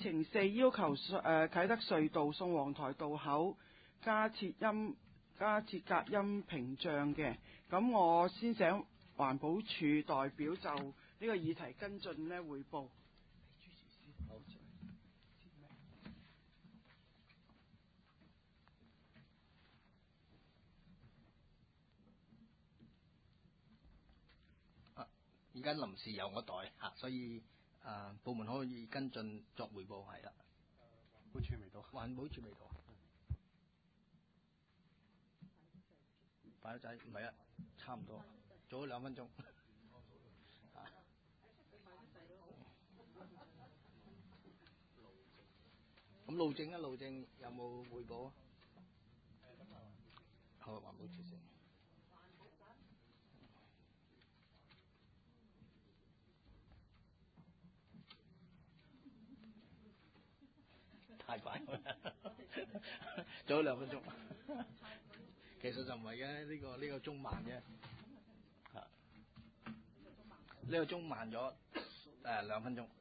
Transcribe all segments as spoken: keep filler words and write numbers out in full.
程四要求誒、呃、啟德隧道宋皇臺道口加設音加設隔音屏障嘅。咁我先請環保署代表就呢個議題跟進呢匯報。 而家臨時由我代嚇，所以啊、呃、部門可以跟進作彙報係啦。環保署未到，環保署未到啊。擺仔唔係啊，差唔多，早咗兩分鐘。啊、咁路政啊，路政有冇彙報啊？好，環保署先。太快，早咗兩分鐘。其實就唔係嘅，呢、這個呢、這個鐘慢啫。嚇、啊，呢、這個鐘慢咗誒、呃、兩分鐘。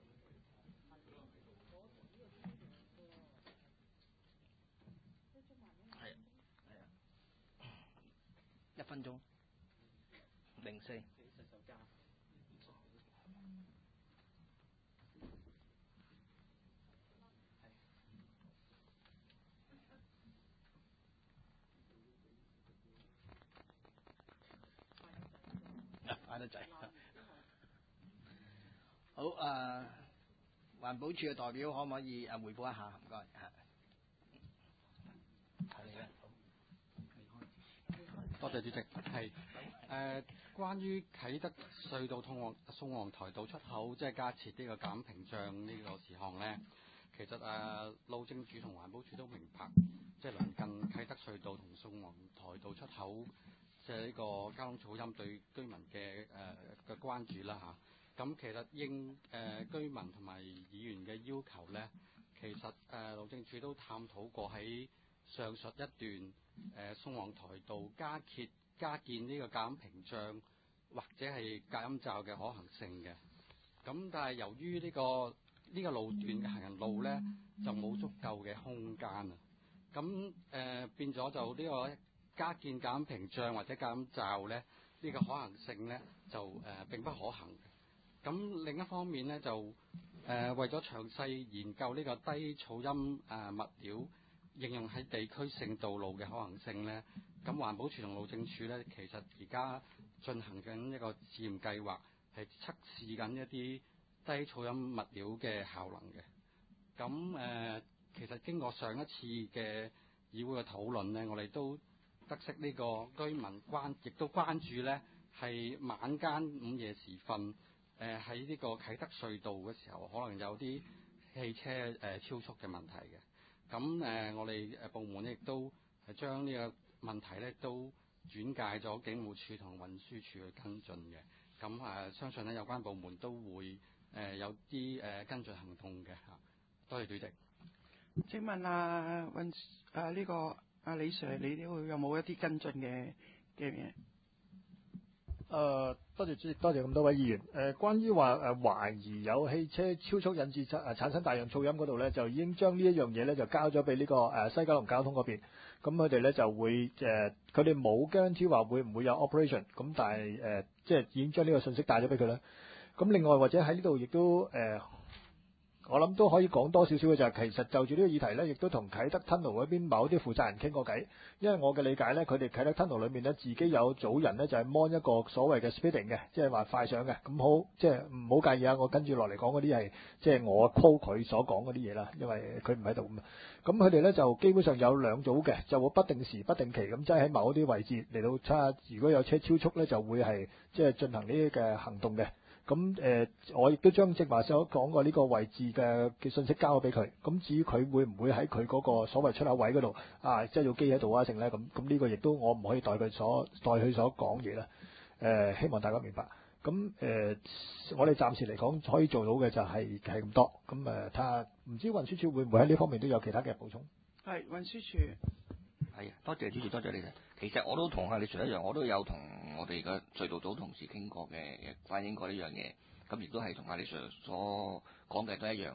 係係啊，一分鐘。零四。快得滯。好誒、呃，環保署嘅代表可唔可以誒彙報一下？唔該嚇。睇你咧。 多謝主席。係誒、呃，關於啟德隧道通往宋皇臺道出口，即係加設呢個減屏障呢個事項咧，其實誒、呃、路政署同環保署都明白，即係鄰近啟德隧道同宋皇臺道出口，即係呢個交通噪音對居民嘅誒嘅關注啦嚇。咁、啊、其實應誒、呃、居民同埋議員嘅要求咧，其實誒、呃、路政署都探討過喺上述一段誒、呃、宋皇臺道加設加建呢個隔音屏障或者係隔音罩嘅可行性嘅。咁但係由於呢、這個呢、這個路段嘅行人路咧就冇足夠嘅空間啊，咁誒、呃、變咗就呢個加建隔音屏障或者隔音罩咧，呢、這個可行性咧就誒、呃、並不可行嘅。咁另一方面咧就誒、呃、為咗詳細研究呢個低噪音誒、呃、物料應用喺地區性道路嘅可行性咧，咁環保署同路政署咧其實而家進行緊一個試驗計劃，係測試緊一啲低噪音物料嘅效能嘅。咁誒、呃、其實經過上一次嘅議會嘅討論咧，我哋都得悉呢個居民關亦都關注咧，係晚間午夜時分誒喺呢個啟德隧道嘅時候，可能有啲汽車誒、呃、超速嘅問題嘅。咁誒、呃，我哋誒部門咧亦都係將呢個問題咧都轉介咗警務處同運輸署去跟進嘅。咁誒、呃，相信咧有關部門都會誒、呃、有啲誒、呃、跟進行動嘅嚇。多謝主席。 請問啊運啊呢、這個啊李 Sir，你都有冇一啲跟進嘅嘅嘢？ 誒、呃，多謝主席，多謝咁多位議員。誒、呃，關於話誒懷疑有汽車超速引致產誒產生大量噪音嗰度咧，就已經將呢一樣嘢咧就交咗俾呢個誒、呃、西九龍交通嗰邊。咁佢哋咧就會誒，佢哋冇 guarantee話會唔會有 operation。咁但係誒、呃，即係已經將呢個信息帶咗俾佢啦。咁另外或者喺呢度亦都誒。呃我諗都可以講多少少嘅就係，其實就住呢個議題呢，亦都同啟德 tunnel 嗰邊某啲負責人傾過偈。因為我嘅理解呢，佢哋啟德 tunnel 裏面呢，自己有組人呢，就係 mon 一個所謂嘅 speeding 嘅，即係話快上嘅。咁好，即係唔好介意啊！我跟住落嚟講嗰啲係即係我 call 佢所講嗰啲嘢啦，因為佢唔喺度咁啊。咁佢哋呢，就基本上有兩組嘅，就會不定時不定期咁，即係喺某啲位置嚟到測下，如果有車超速呢，就會係即係進行呢啲嘅行動嘅。咁誒、呃，我亦都將正話所講過呢個位置嘅嘅信息交咗俾佢。咁至於佢會唔會喺佢嗰個所謂出口位嗰度啊，即係要機喺度啊，剩咧咁，咁呢個亦都我唔可以代佢所代佢所講嘢啦。誒、呃，希望大家明白。咁誒、呃，我哋暫時嚟講可以做到嘅就係係咁多。咁誒，睇下唔知運輸署會唔會喺呢方面都有其他嘅補充？ 係運輸署。 係啊，多謝主持，多謝你哋。其實我都同阿李 Sir 一樣，我都有同我哋嘅隧道組同事傾過嘅，反映過呢樣嘢。咁亦都係同阿李 Sir 所講嘅都一樣嘅。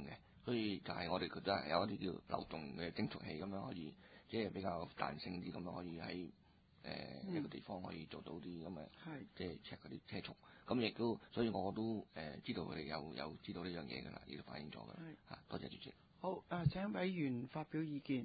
所以就係我哋覺得係有一啲叫流動嘅蒸熟器咁樣可以，即係比較彈性啲咁樣可以喺誒、呃嗯、一個地方可以做到啲咁嘅，即係 check 嗰啲車速。咁亦都，所以我都誒、呃、知道佢哋有有知道呢樣嘢㗎啦，亦都反映咗㗎。嚇，多謝主席。 好，誒、呃、請委員發表意見。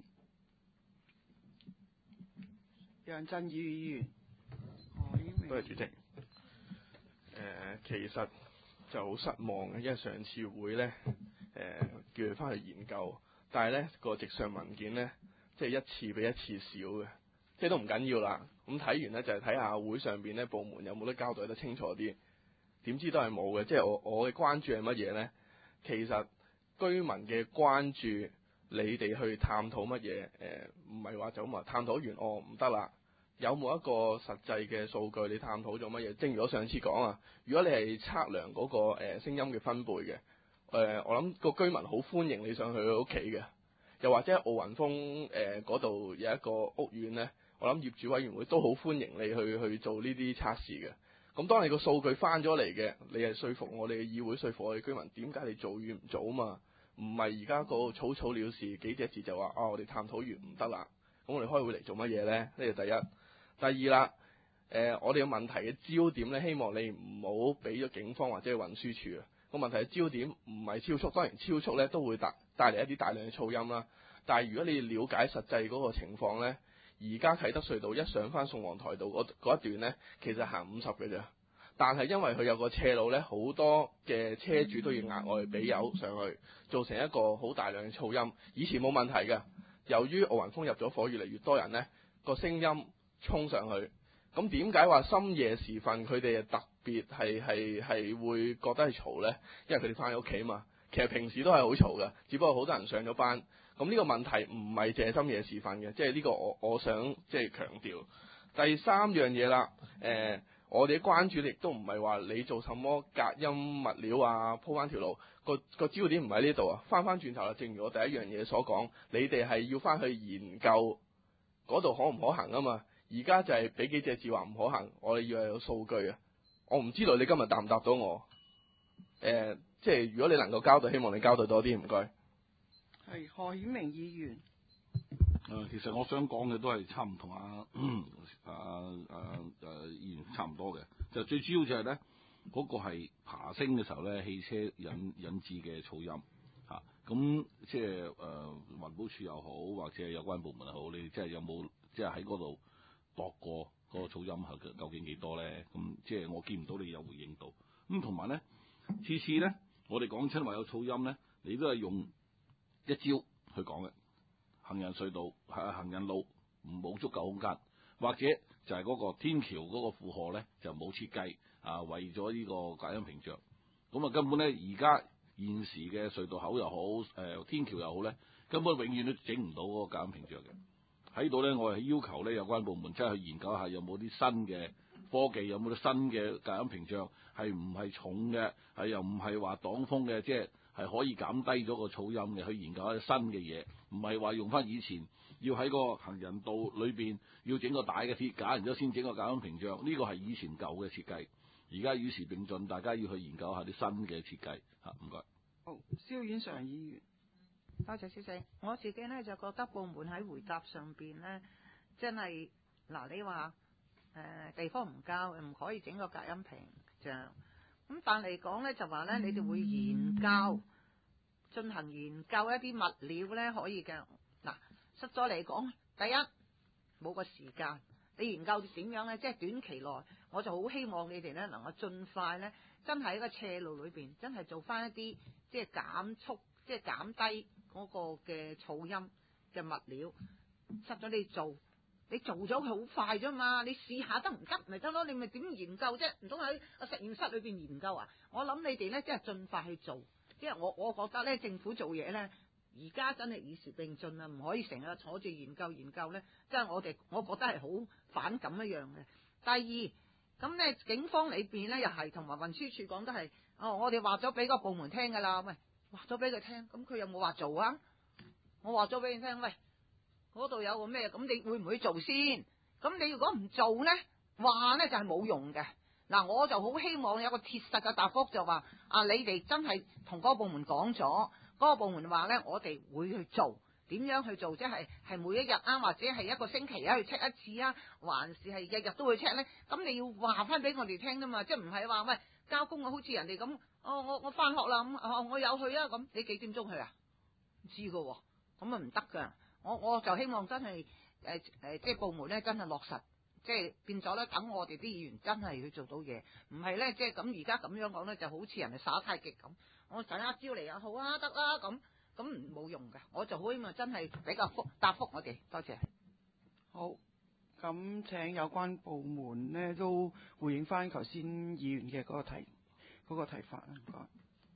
楊振宇議員。 多謝主席。誒、呃，其實就好失望嘅，因為上次會咧，誒、呃、叫佢翻去研究，但係咧個直上文件咧，即係一次比一次少嘅，即係都唔緊要啦。咁睇完咧就係睇下會上邊咧部門有冇得交代得清楚啲，點知都係冇嘅。即係我我嘅關注係乜嘢咧？其實居民嘅關注，你哋去探討乜嘢？誒、呃，唔係話就咁話探討完，哦唔得啦。有冇一個實際嘅數據？你探討咗乜嘢？正如我上次講啊，如果你係測量嗰個誒聲音嘅分貝嘅，誒、呃、我諗個居民好歡迎你上去佢屋企嘅，又或者奧雲峰誒嗰度有一個屋苑咧，我諗業主委員會都好歡迎你去去做呢啲測試嘅。咁當你個數據翻咗嚟嘅，你係說服我哋嘅議會，說服我哋居民，點解你做與唔做啊嘛？唔係而家個草草了事幾隻字就話啊、哦，我哋探討完唔得啦。咁我哋開會嚟做乜嘢咧？呢個第一。第二啦，誒、呃，我哋嘅問題嘅焦點咧，希望你唔好俾咗警方或者運輸署啊。個問題嘅焦點唔係超速，當然超速咧都會帶帶嚟一啲大量嘅噪音啦。但係如果你了解實際嗰個情況咧，而家啟德隧道一上翻宋皇台道嗰一段咧，其實行五十嘅啫。但係因為佢有個斜路咧，好多嘅車主都要額外俾油上去，造成一個好大量嘅噪音。以前冇問題嘅，由於奧雲峰入咗伙，越嚟越多人咧，個聲音衝上去，咁點解話深夜時分佢哋特別係係係會覺得係嘈呢？因為佢哋翻喺屋企嘛。其實平時都係好嘈嘅，只不過好多人上咗班。咁呢個問題唔係淨係深夜時分嘅，即係呢個我我想即係強調。第三樣嘢啦，誒、呃，我哋嘅關注亦都唔係話你做什麼隔音物料啊，鋪翻條路，個個焦點唔喺呢度啊。翻翻轉頭啦，正如我第一樣嘢所講，你哋係要翻去研究嗰度可唔可行啊嘛。而家就係俾幾隻字話唔可行，我哋要係有數據啊！我唔知道你今日答唔答到我？誒、呃，即係如果你能夠交代，希望你交代多啲，唔該。 係何顯明議員。 誒、呃，其實我想講嘅都係差唔同啊，啊啊誒議員差唔多嘅，就最主要就係咧嗰個係爬升嘅時候咧，汽車引引致嘅噪音嚇。咁、啊、即係誒環保署又好，或者有關部門又好，你即係有冇即係喺嗰度度過嗰個噪音係究竟幾多咧？咁即係我見唔到你有回應到。咁同埋咧，次次咧，我哋講親話有噪音咧，你都係用一招去講嘅。行人隧道係行人路冇足夠空間，或者就係嗰個天橋嗰個負荷咧就冇設計啊，為咗呢個隔音屏障。咁啊根本咧而家現時嘅隧道口又好，誒、呃、天橋又好咧，根本永遠都整唔到嗰個隔音屏障嘅。喺度咧，我係要求咧有關部門真係去研究下有冇啲新嘅科技，有冇啲新嘅隔音屏障，係唔係重嘅，係又唔係話擋風嘅，即係係可以減低咗個噪音嘅。去研究一啲新嘅嘢，唔係話用翻以前要喺個行人道裏邊要整個大嘅鐵架，然之後先整個隔音屏障。呢個係以前舊嘅設計，而家與時並進，大家要去研究下啲新嘅設計嚇。唔該。 好，蕭婉常議員。 多謝小姐，我自己咧就覺得部門喺回答上邊咧，真係嗱，你話誒、呃、地方唔夠，唔可以整個隔音屏障，咁但係講咧就話咧，你哋會研究進行研究一啲物料咧可以嘅。嗱，實在嚟講，第一冇個時間，你研究點樣咧？即係短期內，我就好希望你哋咧能夠盡快咧，真係喺個斜路裏邊，真係做翻一啲即係減速，即係減低嗰個嘅噪音嘅物料，實咗你做，你做咗佢好快啫嘛，你試下得唔得咪得咯？你咪點研究啫？唔通喺個實驗室裏邊研究啊？我諗你哋咧，即係盡快去做，即係我我覺得咧，政府做嘢咧，而家真係與時並進啊，唔可以成日坐住研究研究咧，即係我哋我覺得係好反感一樣嘅。第二，咁咧警方裏邊咧又係同埋運輸署講得係，哦，我哋話咗俾個部門聽噶啦，喂。話咗俾佢聽，咁佢有冇話做啊？我話咗俾你聽，喂，嗰度有個咩？咁你會唔會做先？咁你如果唔做呢，話呢就係冇用嘅。嗱，我就好希望有個切實嘅答覆，就話啊，你哋真係同嗰個部門講咗，嗰嗰個部門話咧，我哋會去做，點樣去做？即係係每一日啊，或者係一個星期啊去 check 一次啊，還是係日日都會 check 咧？咁你要話翻俾我哋聽噶嘛，即係唔係話喂交工啊，好似人哋咁，哦我我翻學啦咁，哦我有去啊咁，你幾點鐘去啊？唔知噶，咁啊唔得噶。我我就希望真係誒誒，即係部門咧真係落實。即係變咗咧，等我哋啲議員真係去做到嘢，唔係咧即係咁而家咁樣講咧，就好似人哋耍太極咁。我等一招嚟啊，好啊，得啦咁，咁冇用嘅。我就好希望真係比較覆答覆我哋，多謝。 好，咁請有關部門咧都回應翻頭先議員嘅嗰個提嗰、嗰個提法啊，唔該。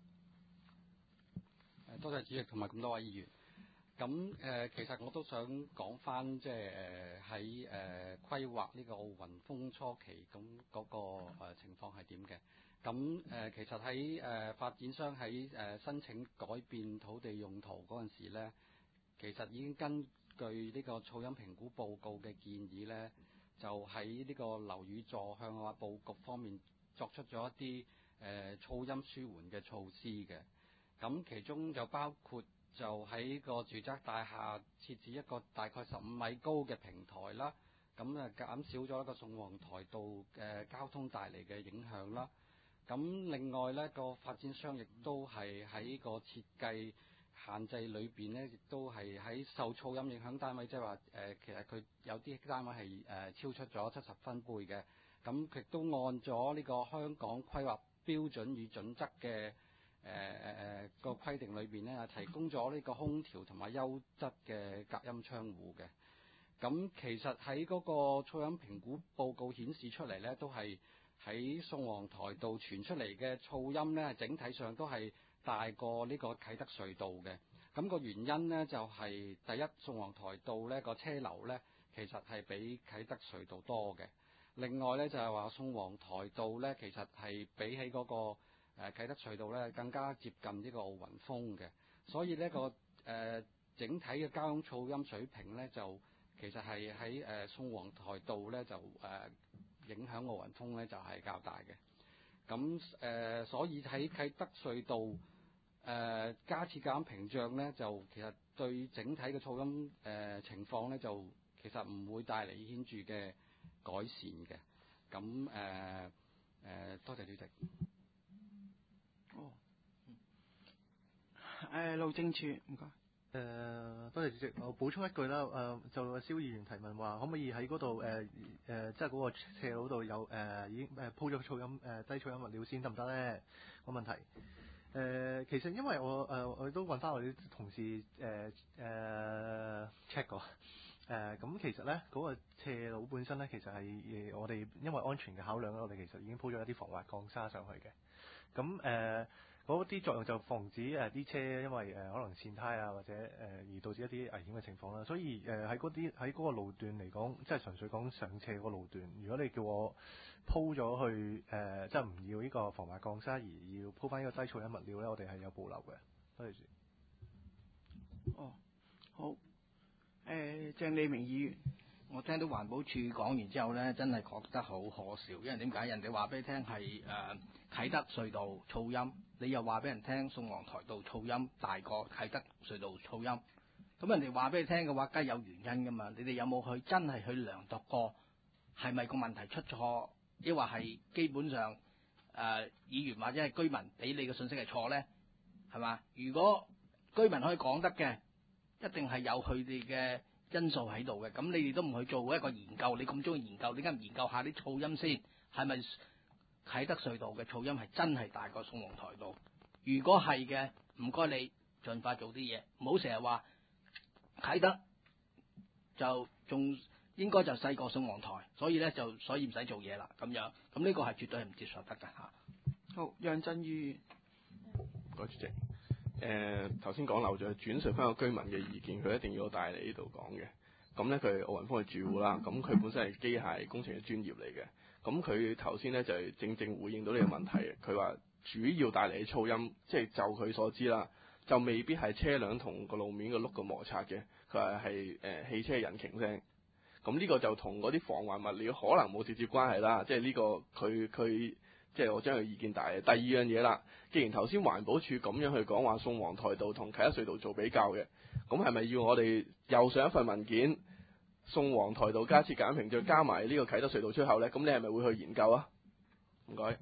誒，多謝主席同埋咁多位議員。咁誒、呃，其實我都想講翻，即係誒喺誒規劃呢個奧運風初期，咁嗰、那個、呃、情況係點嘅？咁誒、呃，其實喺誒、呃、發展商喺誒、呃、申請改變土地用途嗰陣時咧，其實已經根據呢個噪音評估報告嘅建議咧，就喺呢個樓宇座向啊佈局方面作出咗一啲誒、呃、噪音舒緩嘅措施嘅。咁其中就包括就喺個住宅大廈設置一個大概十五米高嘅平台啦，咁啊減少咗一個宋皇台道嘅交通帶嚟嘅影響啦。咁另外呢個發展商亦都係喺個設計限制裏邊呢，亦都係喺受噪音影響單位，即係話誒其實佢有啲單位係誒、呃、超出咗七十分貝嘅，咁亦都按咗呢個香港規劃標準與準則嘅。誒誒誒個規定裏邊咧，提供咗呢個空調同埋優質嘅隔音窗戶嘅。咁其實喺嗰個噪音評估報告顯示出嚟咧，都係喺宋皇台道傳出嚟嘅噪音咧，整體上都係大過呢個啟德隧道嘅。咁個原因咧就係、是、第一，宋皇台道咧個車流咧其實係比啟德隧道多嘅。另外咧就係話宋皇台道咧其實係比起嗰、那個誒啟德隧道咧更加接近呢個奧運峰嘅，所以呢、這個誒、呃、整體嘅交通噪音水平咧就其實係喺誒宋皇台道咧就誒、呃、影響奧運峰咧就係、是、較大嘅。咁誒、呃、所以喺啟德隧道誒、呃、加設隔音屏障咧，就其實對整體嘅噪音誒、呃、情況咧就其實唔會帶嚟顯著嘅改善嘅。咁誒誒多謝主席。 哦，誒路政署唔該。 誒多謝主席，我補充一句啦。誒、呃、就蕭議員提問話，可唔可以喺嗰度誒誒，即係嗰個斜路度有誒、呃、已經誒鋪咗噪音誒、呃、低噪音物料先得唔得咧？個問題誒、呃，其實因為我誒、呃、我都揾翻我啲同事誒誒、呃、check 過。誒、呃、咁其實咧嗰、那個斜路本身咧，其實係我哋因為安全嘅考量咧，我哋其實已經鋪咗一啲防滑鋼沙上去嘅。咁誒嗰啲作用就防止誒啲、呃、車因為誒、呃、可能跣胎啊或者誒、呃、而導致一啲危險嘅情況啦。所以誒喺嗰啲喺嗰個路段嚟講，即係純粹講上斜嗰個路段。如果你叫我鋪咗去誒、呃，即係唔要呢個防滑鋼沙而要鋪翻呢個低噪音物料咧，我哋係有保留嘅。多謝主席。 哦，好。誒、呃，鄭利明議員。 我聽到環保署講完之後咧，真係覺得好可笑，因為點解？人哋話俾你聽係誒啟德隧道噪音，你又話俾人聽宋皇台道噪音大過啟德隧道噪音，咁人哋話俾你聽嘅話，梗係有原因噶嘛？你哋有冇去真係去量度過係咪個問題出錯，抑或係基本上誒、呃、議員或者係居民俾你嘅信息係錯咧？係嘛？如果居民可以講得嘅，一定係有佢哋嘅因素喺度嘅，咁你哋都唔去做一個研究，你咁中意研究，點解唔研究下啲噪音先？係咪啟德隧道嘅噪音係真係大過宋皇台道？如果係嘅，唔該你盡快做啲嘢，唔好成日話啟德就仲應該就細過宋皇台，所以咧就所以唔使做嘢啦咁樣，咁呢個係絕對係唔接受得㗎嚇。 好，楊振宇。 唔該主席。誒頭先講漏咗，轉述翻個居民嘅意見，佢一定要我帶嚟呢度講嘅。咁咧佢係奧運峰嘅住戶啦，咁佢本身係機械工程嘅專業嚟嘅。咁佢頭先咧就係正正回應到呢個問題。佢話主要帶嚟嘅噪音，即係就佢所知啦，就未必係車輛同個路面個轆嘅摩擦嘅。佢話係誒汽車嘅引擎聲。咁呢個就同嗰啲防滑物料可能冇直接關係啦。即係呢個佢佢即係我將佢意見大嘅。第二樣嘢啦，既然頭先環保署咁樣去講話宋皇臺道同啟德隧道做比較嘅，咁係咪要我哋又上一份文件，宋皇臺道加設隔音屏障加埋呢個啟德隧道出口呢？咁你係咪會去研究啊？唔該。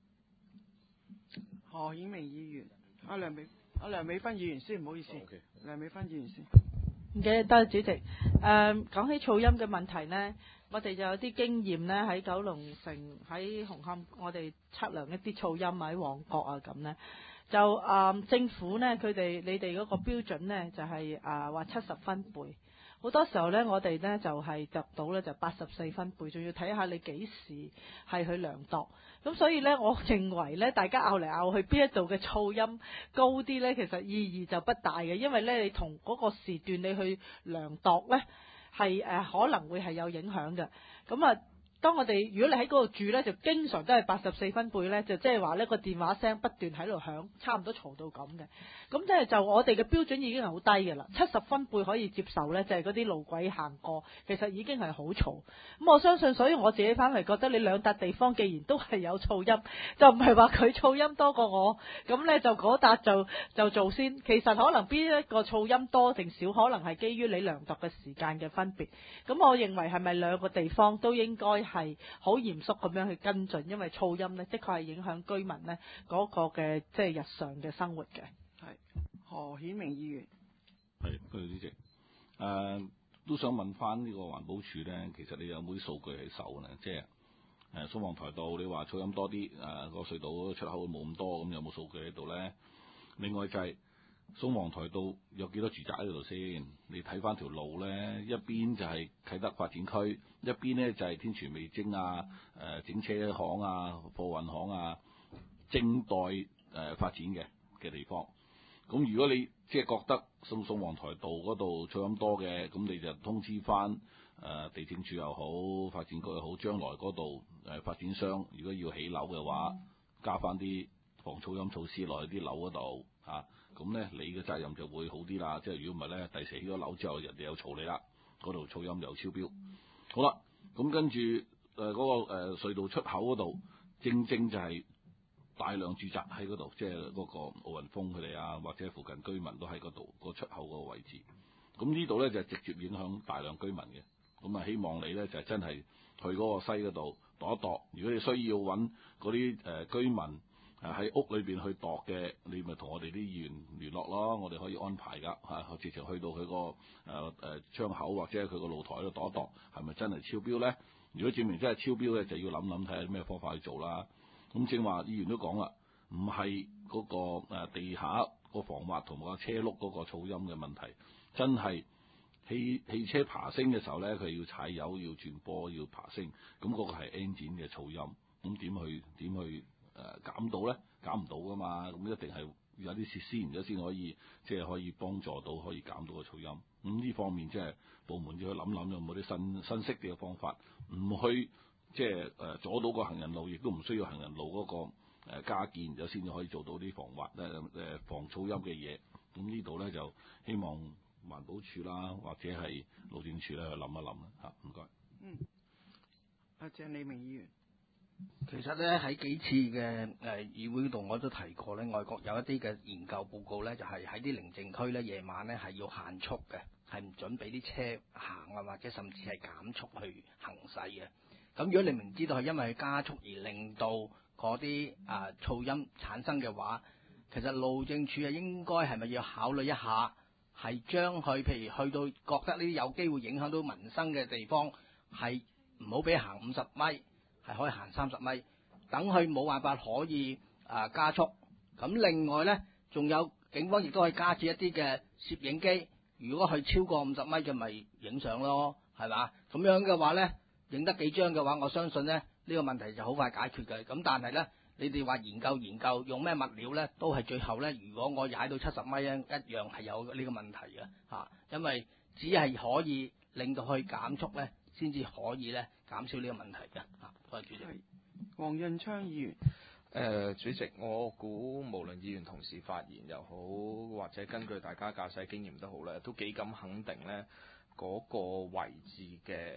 何顯明議員，阿梁美阿梁美芬議員先，唔好意思。 Okay. 梁美芬議員先。 唔嘅，多謝主席。誒、呃，講起噪音嘅問題呢，我哋就有啲經驗呢，喺九龍城、喺紅磡，我哋測量一啲噪音喺旺角啊咁呢，就誒、呃、政府呢，佢哋你哋嗰個標準呢，就係誒話七十分貝。好多時候呢，我哋呢就係得到呢就八十四分貝，仲要睇下你幾時係去量度。咁所以呢，我認為呢，大家拗嚟拗去邊一度嘅噪音高啲呢，其實意義就不大嘅，因為呢，你同嗰個時段你去量度呢，係誒可能會係有影響嘅。咁啊。當我哋如果你喺嗰度住呢，就經常都係八十四分貝呢，就即係話呢個電話聲不斷喺度響，差唔多嘈到咁嘅。咁即係就我哋嘅標準已經係好低嘅啦，七十分貝可以接受呢，就係嗰啲路軌行過，其實已經係好嘈。咁我相信，所以我自己翻嚟覺得你兩笪地方既然都係有噪音，就唔係話佢噪音多過我，咁呢就嗰笪就就做先。其實可能邊一個噪音多定少，可能係基於你量度嘅時間嘅分別。咁我認為係咪兩個地方都應該係好嚴肅咁樣去跟進，因為噪音呢，的確係影響居民呢嗰個嘅即係日常嘅生活嘅。 係何顯明議員。 係，多謝主席。誒、呃，都想問翻呢個環保署咧，其實你有冇啲數據喺手呢？即係誒宋皇臺道，你話噪音多啲，誒、呃、個隧道出口冇咁多，咁有冇數據喺度咧？另外就係、是。宋皇臺道有幾多住宅喺度先？你睇翻條路咧，一邊就係啟德發展區，一邊咧就係天泉味精啊、誒、呃、整車行啊、貨運行啊，正待誒、呃、發展嘅嘅地方。咁如果你即係覺得宋宋皇臺道嗰度噪音多嘅，咁你就通知翻誒、呃、地政署又好、發展局又好，將來嗰度誒發展商如果要起樓嘅話，加翻啲防噪音措施落去啲樓嗰度啊。咁咧，你嘅責任就會好啲啦。即係如果唔係咧，第時起咗樓之後，人哋又嘈你啦，嗰度噪音又超標。好啦，咁跟住誒嗰個、呃、隧道出口嗰度，正正就係大量住宅喺嗰度，即係嗰個奧運峰佢哋啊，或者附近居民都喺嗰度個出口個位置。咁呢度咧就係、直接影響大量居民嘅。咁啊，希望你咧就係、真係去嗰個西嗰度度一度。如果你需要揾嗰啲誒居民，喺屋裏邊去度嘅，你咪同我哋啲議員聯絡咯，我哋可以安排噶嚇，直情去到佢個誒誒窗口或者佢個露台度度一度，係咪真係超標咧？如果證明真係超標咧，就要諗諗睇下咩方法去做啦。咁正話議員都講啦，唔係嗰個誒地下個防滑同埋個車轆嗰個噪音嘅問題，真係汽汽車爬升嘅時候咧，佢要踩油、要轉波、要爬升，咁嗰個係 engine 嘅噪音，咁點去點去？誒、呃、減到咧，減唔到噶嘛，咁一定係有啲設施，然之後先可以，即係可以幫助到，可以減到個噪音。咁呢方面即係部門要去諗諗有冇啲新新式嘅方法，唔去即係誒阻到個行人路，亦都唔需要行人路嗰、那個、呃、加建，然之後先至可以做到啲防滑誒誒、呃、防噪音嘅嘢。咁呢度咧就希望環保署啦，或者係路政署咧去諗一諗啦嚇，唔該。 嗯，阿鄭利明議員。 其實咧喺幾次嘅誒、呃、議會度我都提過咧，外國有一啲嘅研究報告咧，就係喺啲寧靜區咧夜晚咧係要限速嘅，係唔準俾啲車行啊，或者甚至係減速去行駛嘅。咁如果你明知道係因為加速而令到嗰啲啊噪音產生嘅話，其實路政署啊應該係咪要考慮一下，係將佢譬如去到覺得呢啲有機會影響到民生嘅地方，係唔好俾行五十米。係可以行三十米，等佢冇辦法可以啊加速。咁另外呢，仲有警方亦都可以加設一啲嘅攝影機，如果佢超過五十米嘅咪影相咯，係嘛？咁樣嘅話呢，影得幾張嘅話，我相信呢，呢、呢個問題就好快解決嘅。咁但係呢，你哋話研究研究用咩物料呢？都係最後呢，如果我踩到七十米咧，一樣係有呢個問題嘅嚇，因為只係可以令到佢減速呢，先至可以呢減少呢個問題嘅嚇。主席， 黃潤昌議員。 誒、呃，主席，我估無論議員同事發言又好，或者根據大家駕駛經驗都好咧，都幾咁肯定咧嗰、那個位置嘅誒、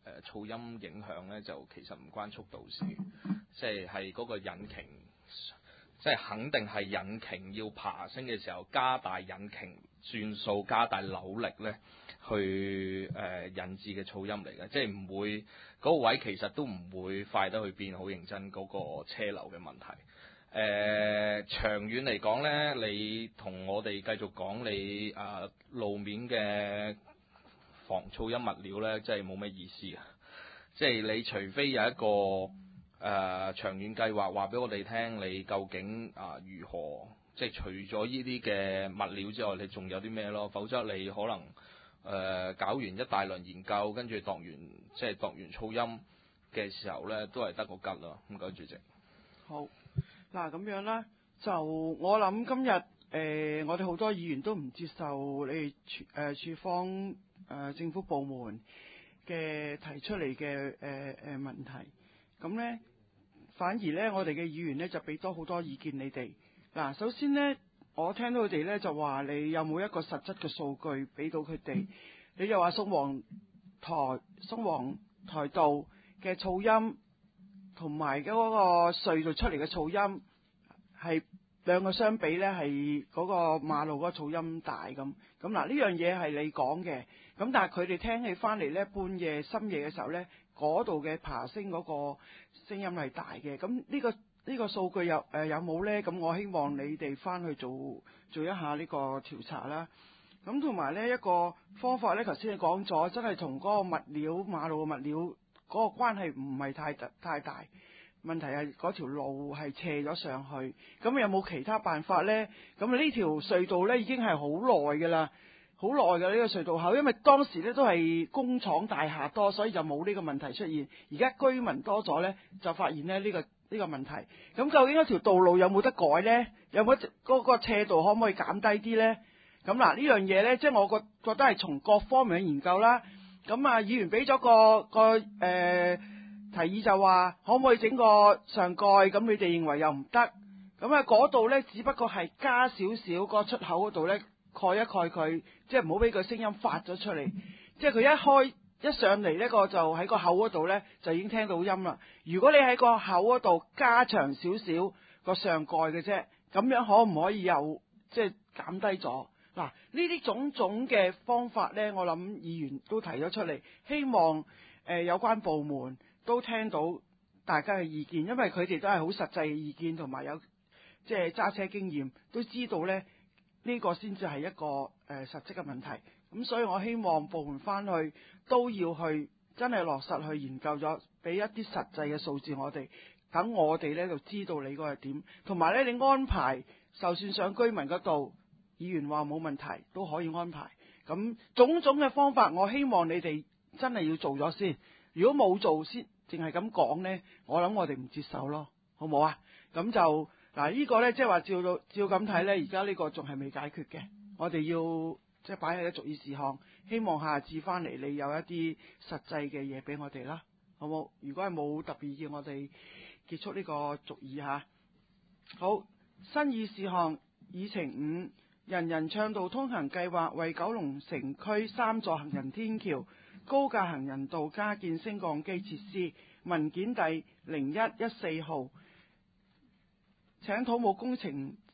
誒噪音影響咧，就其實唔關速度事，即係係嗰個引擎，即係肯定係引擎要爬升嘅時候加大引擎轉數、加大扭力咧，去誒、呃、引致嘅噪音嚟嘅，即係唔會嗰、嗰個位其實都唔會快得去邊，好認真嗰個車流嘅問題。誒、呃、長遠嚟講咧，你同我哋繼續講你啊、呃、路面嘅防噪音物料咧，真係冇乜意思啊！即係你除非有一個誒、呃、長遠計劃，話俾我哋聽，你究竟啊、呃、如何？即係除咗呢啲嘅物料之外，你仲有啲咩咯？否則你可能誒、呃、搞完一大輪研究，跟住度完即係度完噪音嘅時候咧，都係得個吉咯。唔該，主席。 好。嗱咁樣啦，就我諗今日誒、呃，我哋好多議員都唔接受你哋處誒處方誒、呃、政府部門嘅提出嚟嘅誒誒問題，咁咧反而咧我哋嘅議員咧就俾多好多意見你哋。嗱，首先咧我聽到佢哋咧就話你有冇一個實質嘅數據俾到佢哋？你又話宋皇台宋皇台道嘅噪音，同埋嗰個隧道出嚟嘅噪音係兩個相比咧，係嗰個馬路嗰個噪音大咁。咁嗱，呢樣嘢係你講嘅。咁但係佢哋聽起翻嚟咧，半夜深夜嘅時候咧，嗰度嘅爬升嗰個聲音係大嘅。咁呢個呢個數據有誒有冇咧？咁我希望你哋翻去做做一下呢個調查啦。咁同埋咧一個方法咧，頭先你講咗，真係同嗰個物料馬路嘅物料。嗰個關係唔係太太大，問題係嗰條路係斜咗上去，咁有冇其他辦法呢？咁呢條隧道呢已經係好耐㗎啦，好耐㗎呢個隧道口，因為當時呢都係工廠大廈多，所以就冇呢個問題出現。而家居民多咗呢，就發現呢呢個呢個問題。咁究竟嗰條道路有冇得改呢？有冇嗰個斜度可唔可以減低啲呢？咁嗱呢樣嘢呢，即係我覺覺得係從各方面去研究啦。咁啊，議員俾咗個個誒、呃、提議就話，可唔可以整個上蓋？咁你哋認為又唔得。咁啊，嗰度咧，只不過係加少少個出口嗰度咧，蓋一蓋佢，即係唔好俾個聲音發咗出嚟。即係佢一開一上嚟呢個就喺個口嗰度咧，就已經聽到音啦。如果你喺個口嗰度加長少少個上蓋嘅啫，咁樣可唔可以又即係減低咗？嗱，呢啲種種嘅方法呢，我諗議員都提咗出嚟，希望誒、呃、有關部門都聽到大家嘅意見，因為佢哋都係好實際嘅意見，同埋有即係揸車經驗，都知道呢呢、呢個先至係一個誒、呃、實質嘅問題。咁所以我希望部門翻去都要去真係落實去研究咗，俾一啲實際嘅數字我哋，等我哋呢就知道你個係點，同埋呢，你安排就算上居民嗰度。議員話冇問題，都可以安排。咁種種嘅方法，我希望你哋真係要做咗先。如果冇做先，淨係咁講呢，我諗我哋唔接受咯，好冇啊？咁就嗱，呢個呢，即係話照到照咁睇呢，而家呢個仲係未解決嘅。我哋要即係擺喺個逐議事項，希望下次翻嚟你有一啲實際嘅嘢俾我哋啦，好冇？如果係冇特別意見，我哋結束呢個逐議嚇。好，新議事項議程五。人人暢道通行計劃為九龍城區三座行人天橋、高架行人道加建升降機設施，文件第零一一四號。請土木工程